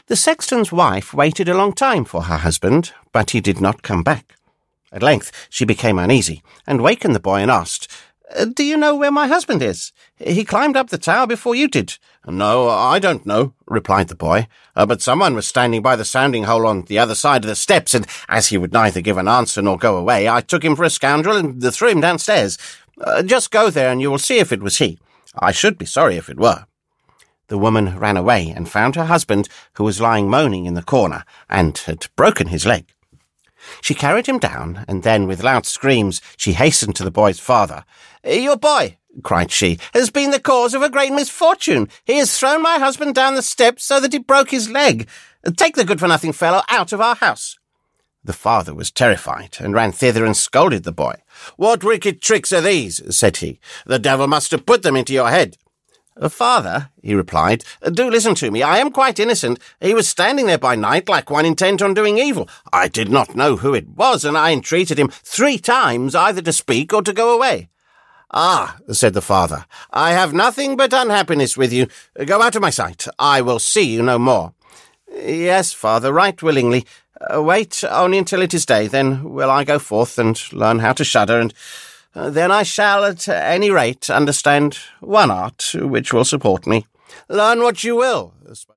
The sexton's wife waited a long time for her husband, but he did not come back. At length she became uneasy, and wakened the boy and asked, "Do you know where my husband is? He climbed up the tower before you did." "No, I don't know," replied the boy, "but someone was standing by the sounding hole on the other side of the steps, and as he would neither give an answer nor go away, I took him for a scoundrel and threw him downstairs. Just go there and you will see if it was he. I should be sorry if it were." The woman ran away and found her husband, who was lying moaning in the corner, and had broken his leg. She carried him down, and then, with loud screams, she hastened to the boy's father. "Your boy," cried she, "has been the cause of a great misfortune. He has thrown my husband down the steps so that he broke his leg. Take the good-for-nothing fellow out of our house." The father was terrified, and ran thither and scolded the boy. "What wicked tricks are these?" said he. "The devil must have put them into your head." "Father," he replied, "do listen to me. I am quite innocent. He was standing there by night like one intent on doing evil. I did not know who it was, and I entreated him 3 times either to speak or to go away." "Ah," said the father, "I have nothing but unhappiness with you. Go out of my sight. I will see you no more." "Yes, father, right willingly. Wait only until it is day, then will I go forth and learn how to shudder, and then I shall, at any rate, understand one art which will support me." "Learn what you will."